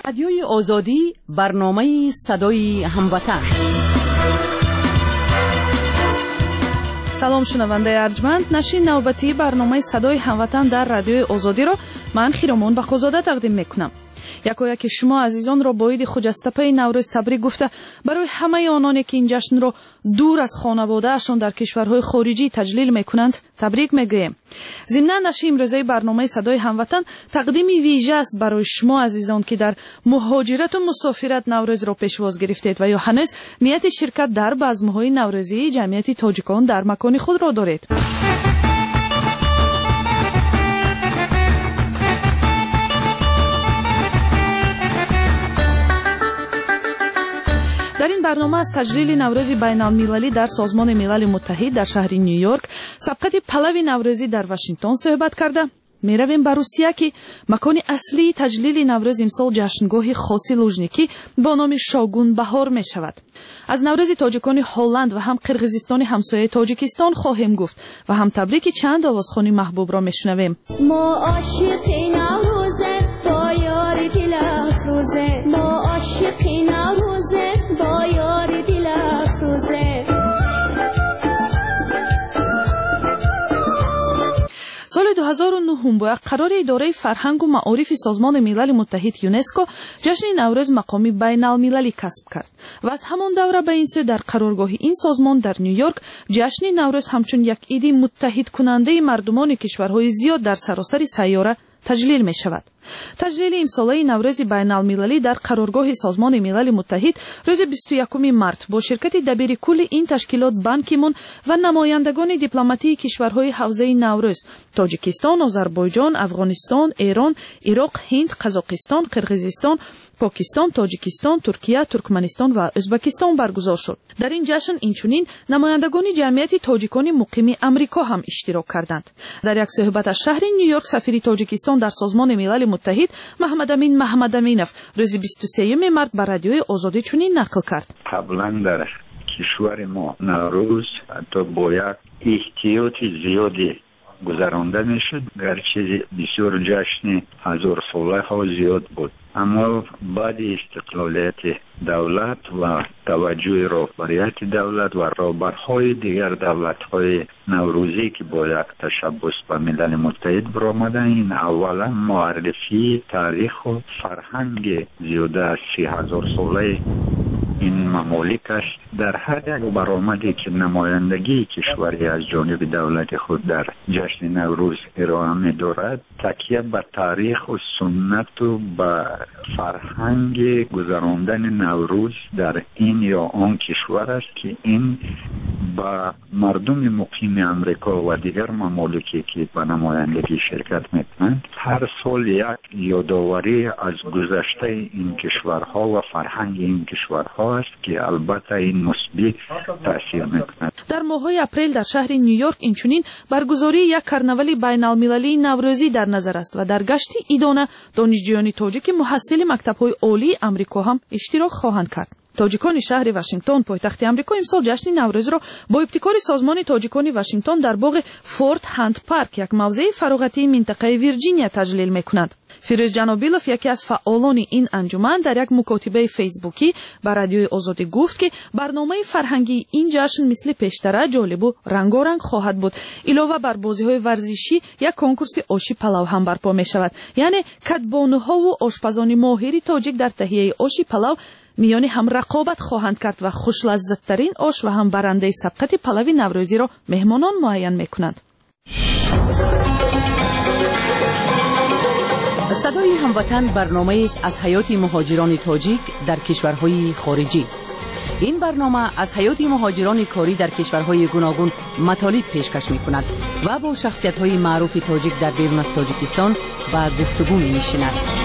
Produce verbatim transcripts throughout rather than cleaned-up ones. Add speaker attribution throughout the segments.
Speaker 1: رادیوی آزادی، برنامه صدای هموطن.
Speaker 2: سلام شنونده ارجمند، نشین نوبتی برنامه صدای هموطن در رادیوی آزادی را من خیرمان بخوزاده تقدیم میکنم. یکایک شما عزیزان را با عید خجسته نوروز تبریک گفته برای همه آنانی که این جشن را دور از خانواده‌شان در کشورهای خارجی تجلیل میکنند تبریک میگویم. ضمن نشر امروزه برنامه صدای هموطن تقدیم ویژه است برای شما عزیزان که در مهاجرت و مسافرت نوروز را پیشواز گرفتید و یا هنوز نیت شرکت در بزم‌های نوروزی جمعیت تاجیکان در مکان خود را دارید. در این برنامه از تجلیل نوروز بین المللی در سازمان ملل متحد در شهر نیویورک، سبقت پلو نوروزی در واشنگتن صحبت کرده. می رویم به روسیه که مکان اصلی تجلیل نوروز امسال جشنگاه خاصی لوژنیکی با نام شاگون بهار می شود. از نوروز تاجیکان هلند و هم قرقیزستان همسایه تاجیکستان خواهیم گفت و هم تبریک چند آوازخوانی محبوب را می شنویم.
Speaker 3: ما عاشقی نوروزه با یاری دل افروزه، ما عاشقی نوروزه با یاری دل افروزه.
Speaker 2: سال دو هزار و نه با قرار اداره فرهنگ و معارف سازمان ملل متحد یونسکو جشن نوروز مقامی بین المللی کسب کرد و از همان دوره به این سو در قرارگاه این سازمان در نیویورک جشن نوروز همچون یک عید متحد کننده مردمان کشورهای زیاد در سراسر سیاره تجلیل می شود. تجلیل امساله نوروز بین المللی در قرارگاه سازمان ملل متحد روز بیست و یکم مارس با شرکت دبیر کل این تشکیلات بان کی مون و نمایندگان دیپلماتی کشورهای حوزه نوروز تاجیکستان، آذربایجان، افغانستان، ایران، عراق، هند، قزاقستان، قرقیزستان، پاکستان، تاجیکستان، ترکیه، ترکمنستان و ازبکستان برگزار شد. در این جشن اینچنین نمایندگان جمعیت تاجیکان مقیم امریکا هم اشتراک کردند. در یک صحبت از شهر نیویورک سفیر تاجیکستان در سازمان ملل متحد محمد امین محمد امینов روز بیست و سوم مارس بر رادیوی آزادی چنین نقل کرد.
Speaker 4: قبلا در کشور ما نوروز تا با یک احتیاط زیادی گذرانده میشد، گرچه بسیار جشن هزار ساله ها زیاد بود، اما بعد استقلالیت دولت و توجه رهبریت دولت و رهبرهای دیگر دولت‌های نوروزی که با یک تشبث به ملل متحد برآمدند، این اولا معرفی تاریخ و فرهنگ زیاده از سی هزار ساله این ممالک است. در هر یک برآمدی که نمایندگی کشوری از جانب دولت خود در جشن نوروز ارائه می‌دارد، تکیه به تاریخ و سنت و به فرهنگ گذراندن نوروز در این یا آن کشور است که این با مردم مقیم امریکا و دیگر ممالکی که به نمایندگی شرکت میکنند هر سال یک یادآوری از گذشته این کشورها و فرهنگ این کشورها است که البته این مثبت تاثیر میکند.
Speaker 2: در ماه‌های اپریل در شهر نیویورک اینچنین برگزاری یک کرنوالی بین المللی نوروزی در نظر است و در گشت ایدانه دانشجویان تاجیک محصل مکتب‌های عالی امریکا هم اشتراک خواهند کرد. تاجیکان شهر واشنگتن پایتخت امریکا امسال جشن نوروز را با ابتکار سازمان تاجیکان واشنگتن در باغ فورت هند پارک یک موضع فراغتی منطقه ویرجینیا تجلیل می‌کنند. فیروز جنابیلوف یکی از فعالان این انجمن در یک مکاتبه فیسبوکی بر رادیوی آزادی گفت که برنامه فرهنگی این جشن مثل پیشتر جالب و رنگارنگ خواهد بود. علاوه بر بازی‌های ورزشی یک کنکورس آشی پلاو هم برپا می‌شود، یعنی کدبانوها و آشپزان ماهر تاجیک در تهیه آشی پلاو میان هم رقابت خواهند کرد و خوش لذت‌ترین آش و هم برنده سبقت پلو نوروزی را مهمانان معین می‌کنند.
Speaker 1: صدای هموطن برنامه است از حیات مهاجران تاجیک در کشورهای خارجی. این برنامه از حیات مهاجران کاری در کشورهای گوناگون مطالب پیشکش می‌کند و با شخصیت‌های معروف تاجیک در بیرون از تاجیکستان و گفتگو می‌نشیند.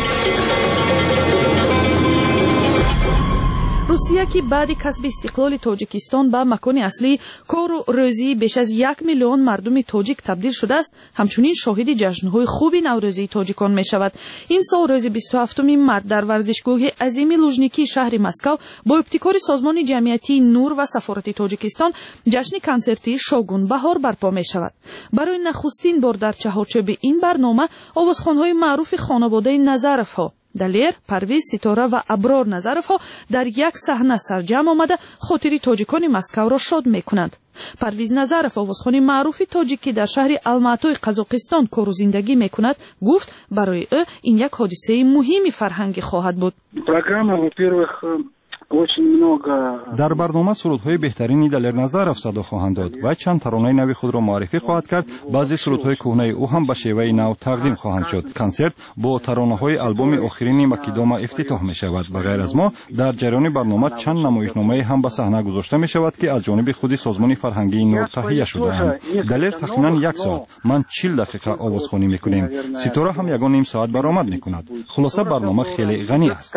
Speaker 2: روسیه که بعد کسب استقلال تاجیکستان به مکان اصلی کار و روزی بیش از یک میلیون مردم تاجیک تبدیل شده است، همچنین شاهد جشن‌های خوبی نوروزی تاجیکان می شود. این سال روز بیست و هفتم مارس در ورزشگاه عظیم لوژنیکی شهر مسکو با ابتکار سازمان جمعیتی نور و سفارت تاجیکستان جشن کنسرتی شاگون بهار برپا می شود. برای نخستین بار در چهارچوب این برنامه آوازخوان‌های معروف خانواده نظرف ها далер, парвиз, ситора ва аброр назаровҳо дар як саҳна сарҷам омада хотири тоҷикони Москавро шод мекунанд. парвиз назаров, овозхони маъруфи тоҷик ки дар шаҳри Алматои Қазоқистон кору зиндагӣ мекунад, гуфт барои ӯ ин як ҳодисаи муҳими фарҳангӣ хоҳад буд.
Speaker 5: Программа, во-первых, очень много.
Speaker 6: дар барнома сурудҳои беҳтарини Далер Назаров садо хоҳанд дод ва чанд таронаи нави худро маърифӣ хоҳад кард. баъзе сурудҳои кӯҳнаи ӯ ҳам ба шеваи нав тақдим хоҳанд шуд. консерт бо таронаҳои албоми охирини Макидома ифтитоҳ мешавад. ба ғайр аз мо дар ҷараёни барнома чанд намоишномае ҳам ба саҳна гузошта мешавад ки аз ҷониби худи созмони фарҳангии нур таҳия шудаанд. Далер тахминан як соат, ман чил дақиқа овозхонӣ мекунем. ситора ҳам ягон ним соат баромад мекунад. хулоса барнома хеле ғанӣ аст.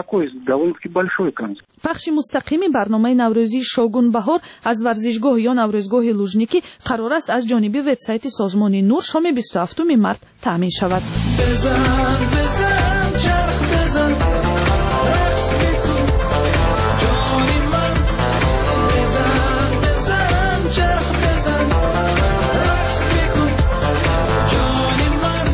Speaker 2: пахши мустақими барномаи наврӯзии Шогун Баҳор аз варзишгоҳ ё наврӯзгоҳи лужникӣ қарор аст аз ҷониби вебсайти созмони Нур шоми бисту ҳафтуми март таъмин шавад.
Speaker 7: Безан, безан, чарх безан, рақс бикун, ҷони ман. Безан, безан, чарх безан, рақс бикун, ҷони ман.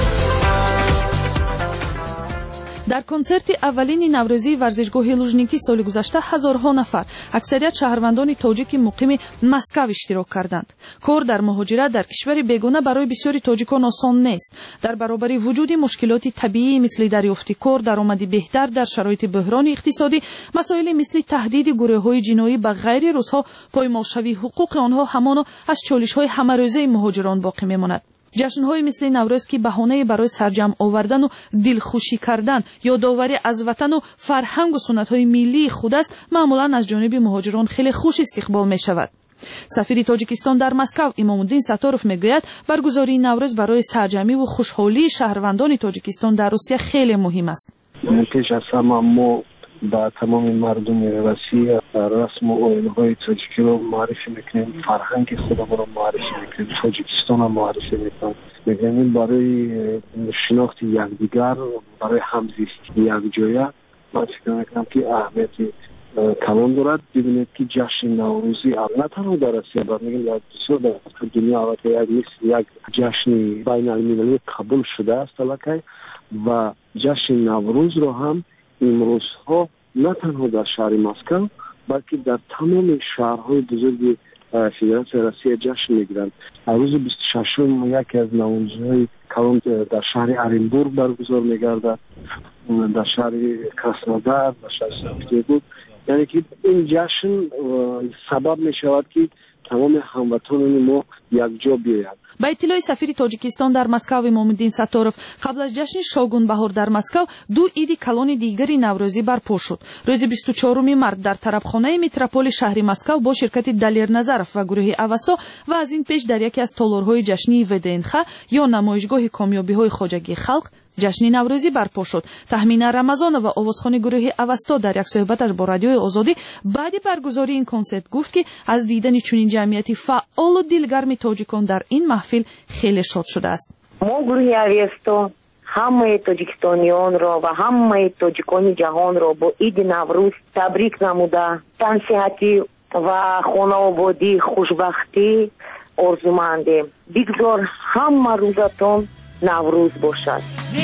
Speaker 2: дар консерти аввалини наврӯзии варзишгоҳи лужникӣ соли гузашта ҳазорҳо нафар, аксарият шаҳрвандони тоҷики муқими Москав иштирок карданд. кор дар муҳоҷират дар кишвари бегона барои бисёри тоҷикон осон нест. дар баробари вуҷуди мушкилоти табиӣ мисли дарёфти кор, даромади беҳтар дар шароити буҳрони иқтисодӣ, масоили мисли таҳдиди гурӯҳҳои ҷиноӣ ба ғайри рӯзҳо, поймолшавии ҳуқуқи онҳо ҳамоно аз чолишҳои ҳамарӯзаи муҳоҷирон боқӣ мемонад. ҷашнҳои мисли наврӯз ки баҳонаи барои сарҷам овардану дилхушӣ кардан, ёдоварӣ аз ватану фарҳангу суннатҳои миллии худ аст, маъмулан аз ҷониби муҳоҷирон хеле хуш истиқбол мешавад. сафири тоҷикистон дар Москав Имомуддин Сатторов мегӯяд, баргузории наврӯз барои сарҷамиву хушҳолии шаҳрвандони тоҷикистон дар Русия хеле муҳим аст.
Speaker 5: пеш аз ҳама мо ба тамоми мардуми Россия расму оинҳои тоҷикиро маърифӣ мекунем, фарҳанги худамонро маърифӣ мекунем, тоҷикистонро маърифӣ мекунем. мегӯем барои шинохти якдигар, барои ҳамзисти якҷоя ман фикр мекунам ки аҳамияти калон дорад. бибинед ки ҷашни наврӯзӣ на танҳо дар Россия, балки дар бисёр дар дунё албатта як мисли як ҷашни байналмилалӣ қабул шудааст аллакай ва ҷашни наврӯзро ҳам имрӯзҳо на танҳо дар шаҳри Москав, балки дар тамоми шаҳрҳои бузурги Федератсияи Россия ҷашн мегиранд. рӯзи бисту шашум яке аз наврӯзҳои калон дар шаҳри Оренбург баргузор мегардад, дар шаҳри Краснодар, дар шаҳри Санкт-Петербург. яъне ки ин ҷашн сабаб мешавад ки тамоми ҳамватонони мо якҷо биёянд.
Speaker 2: ба иттилои сафири тоҷикистон дар Москав Имомуддин Сатторов, қабл аз ҷашни Шогун Баҳор дар Москав ду иди калони дигари наврӯзӣ барпо шуд. рӯзи бисту чоруми март дар тарабхонаи метрополи шаҳри Москав бо ширкати Далер Назаров ва гурӯҳи Авасто ва аз ин пеш дар яке аз толорҳои ҷашнии ВДНХ ё намоишгоҳи комёбиҳои хоҷагии халқ ҷашни наврӯзӣ барпо шуд. Таҳмина Рамазонова, овозхони гурӯҳи Авасто, дар як суҳбаташ бо радиои Озодӣ баъди баргузории ин консерт гуфт ки аз дидани чунин ҷамъияти фаъолу дилгарми тоҷикон дар ин маҳфил хеле шод шудааст.
Speaker 8: мо гурӯҳи Авасто ҳамаи тоҷикистонионро ва ҳамаи тоҷикони ҷаҳонро бо иди Наврӯз табрик намуда тансиҳатӣ ва хонаободӣ, хушбахтӣ орзумандем. бигзор ҳама рӯзатон Наврӯз бошад.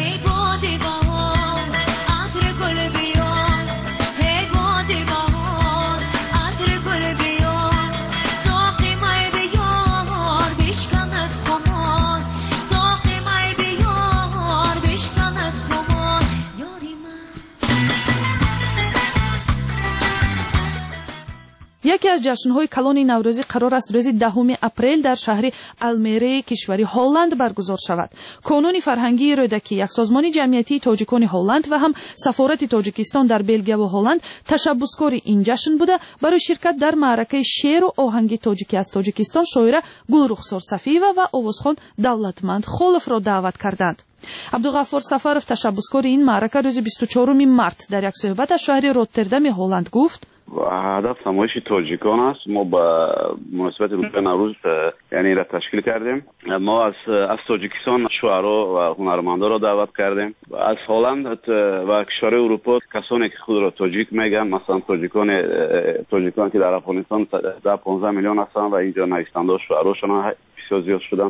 Speaker 2: яке аз ҷашнҳои калони наврӯзӣ қарор аст рӯзи даҳуми апрел дар шаҳри Алмереи кишвари Ҳолланд баргузор шавад. Конуни фарҳангии рӯдакӣ, як созмони ҷамъиятии тоҷикони Ҳолланд ва ҳам сафорати Тоҷикистон дар Белгия ва Ҳолланд ташаббускори ин ҷашн буда, барои ширкат дар маъракаи шеъру оҳанги тоҷикӣ аз Тоҷикистон шоира Гулрухсор Сафиева ва овозхон Давлатманд Холовро даъват карданд. Абдуғаффор Сафаров, ташаббускори ин маърака, рӯзи бисту чоруми март дар як суҳбат аз шаҳри Роттердами Ҳолланд гуфт:
Speaker 9: هدف نمایش تاجیکان است. ما با مناسبت روز نوروز یعنی را تشکیل کردیم. ما از از تاجیکستان شاعرها و هنرمندان را دعوت کردیم. از هلند و کشورهای اروپا کسانی که خود را تاجیک میگن، مثلا تاجیکان تاجیکان که در افغانستان ده پانزده میلیون هستند و اینجا نویسنده و شاعراشون بسیار زیاد شدن.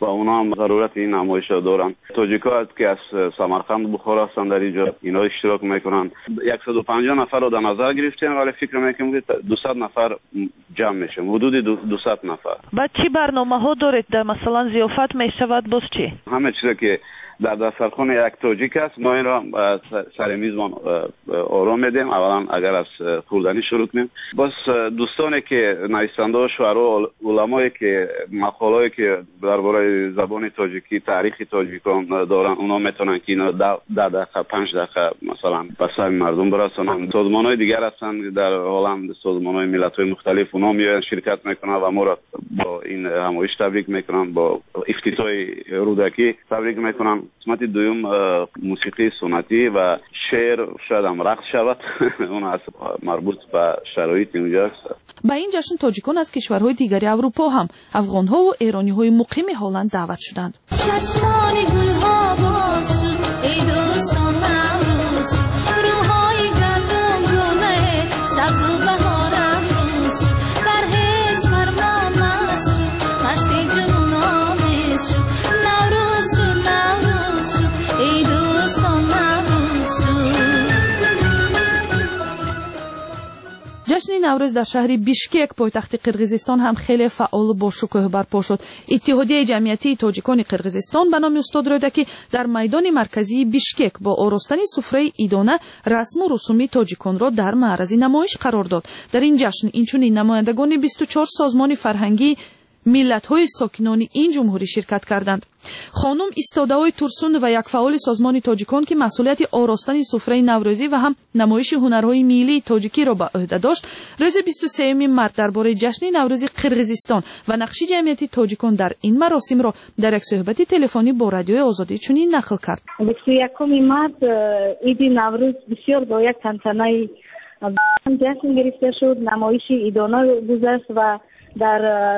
Speaker 9: و اونا هم ضرورت این نمایش رو دارن. تاجیک‌ها که از سمرقند بخارا هستن در اینجا، اینا اشتراک میکنن. صد و پنجاه نفر رو در نظر گرفتیم ولی فکر میکنم که دویست نفر جمع میشه، حدود دویست نفر.
Speaker 2: بعد چی برنامه‌ها دارید؟ در مثلا ضیافت میشود باز چی؟
Speaker 9: همه چیزی که در دسترخوان یک تاجیک است ما این را سر میزمان آرام میدیم. اولا اگر از خوردنی شروع کنیم، باز دوستانی که نویسنده و شعرا علمایی که مقاله‌ای که درباره زبان تاجیکی تاریخ تاجیکان دارن اونا میتونن که اینا ده دقیقه پنج دقیقه مثلا به سر مردم برسونن. سازمان‌های دیگر هستن در عالم، سازمان‌های ملت‌های مختلف، اونا میان شرکت میکنن و ما را با این همایش تبریک میکنن، با افتتاح رودکی تبریک میکنن. قسمت دوم موسیقی سنتی و شعر شاید هم رقص شود اون از مربوط به شرایط اونجاست.
Speaker 2: با این جشن تاجیکان از کشورهای دیگری اروپا هم افغان‌ها و ایرانی‌های مقیم هلند دعوت شدند.
Speaker 3: چشمان گل‌ها باز شد ای دوستان نوروز شد، روهای گندم گونه سبز و بهار افروز شد، در حس مرمام مست شد، مستی جنون آمیز شد، نوروز شد نوروز شد ای دوستان نوروز شد.
Speaker 2: جشن نوروز در شهر بیشکک پایتخت قرقیزستان هم خیلی فعال و با شکوه برپا شد. اتحادیه جمعیتی تاجیکان قرقیزستان به نام استاد رودکی در میدان مرکزی بیشکک با آراستن سفره ایدانه رسم و رسومی تاجیکان را در معرض نمایش قرار داد. در این جشن اینچنین نمایندگان بیست و چهار سازمان فرهنگی ملت‌های ساکنان این جمهوری شرکت کردند. خانم استاده‌های ترسون و یک فعال سازمان تاجیکان که مسئولیت آراستن سفره نوروزی و هم نمایش هنرهای ملی تاجیکی را به عهده داشت، روز بیست و سوم مارس درباره جشن نوروزی قرقیزستان و نقش جمعیت تاجیکان در این مراسم را در یک صحبت تلفنی با رادیوی آزادی چنین نقل کرد.
Speaker 10: بیست و یکم مارس عید نوروز بسیار با یک تنتنه جشن گرفته شد. نمایش ایدانه گذشت و در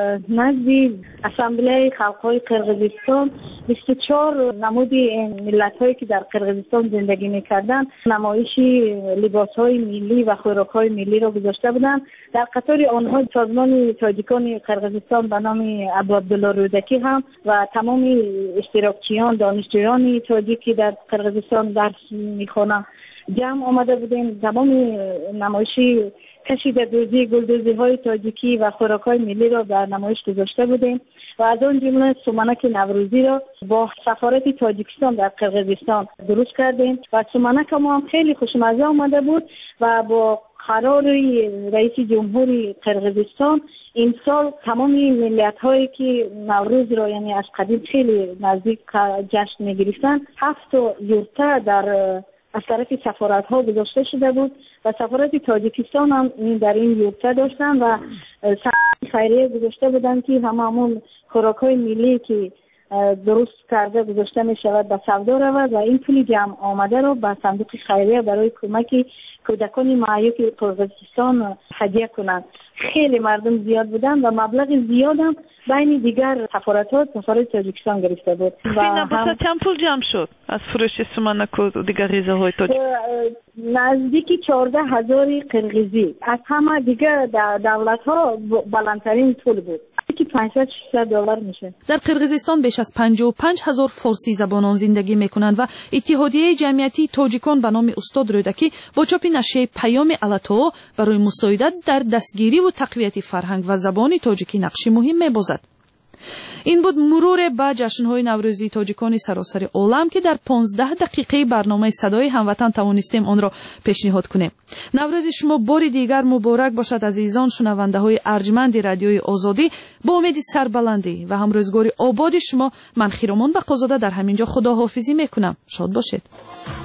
Speaker 10: نزد اسامبله خلق‌های قرقیزستان بیست و چهار نمود ملت‌هایی که در قرقیزستان زندگی می‌کردند نمایش لباس‌های ملی و خوراک‌های ملی را گذاشته بودند. در قطار آنها سازمان تاجیکان قرقیزستان به نام ابو عبدالله رودکی هم و تمام اشتراکچیان دانشجویان تاجیکی در قرقیزستان درس می‌خوانند جمع آمده بودیم. تمام نمایشی کشیده دوزی گلدوزی های تاجیکی و خوراک های ملی را در نمایش گذاشته بودیم و از آن جمله سومنک نوروزی را با سفارت تاجیکستان در قرقیزستان درست کردیم و سومنک ما هم خیلی خوشمزه آمده بود و با قرار رئیس جمهور قرقیزستان این سال تمام ملت هایی که نوروز را یعنی از قدیم خیلی نزدیک جشن می گرفتن هفت یورته در از طرف سفارت ها گذاشته شده بود و سفارت تاجیکستان هم در این یورته داشتن و خیریه گذاشته بودن که همه همون خوراک های ملی که درست کرده گذاشته می شود به سودا رود و این پول جمع آمده رو به صندوق خیریه برای کمک کودکان معیوب قرقیزستان هدیه کنند. خیلی مردم زیاد بودن و مبلغ زیاد هم بین دیگر سفارت‌ها سفارت تاجیکستان گرفته بود.
Speaker 2: و هم چند پول جمع شد از فروش سومنک و دیگر غذاهای تاجیک؟
Speaker 10: نزدیک چهارده هزار قرقیزی. از همه دیگر دولت‌ها بلندترین پول بود که پانصد ششصد دلار میشه.
Speaker 2: در قرقیزستان بیش از پنجاه و پنج هزار فارسی زبانان زندگی میکنند و اتحادیه جمعیتی تاجیکان به نام استاد رودکی با چاپ نشریه پیام علتو برای مساعدت در دستگیری و تقویت فرهنگ و زبان تاجیکی نقش مهم می‌بازد. این بود مرور به جشن‌های نوروزی تاجیکان سراسر عالم که در پانزده دقیقه برنامه صدای هموطن توانستیم آن را پیشنهاد کنیم. نوروز شما بار دیگر مبارک باشد عزیزان شنونده‌های ارجمند رادیوی آزادی. با امید سربلندی و هم روزگاری آباد شما من خیرمان بقازاده در همینجا خداحافظی میکنم. شاد باشید.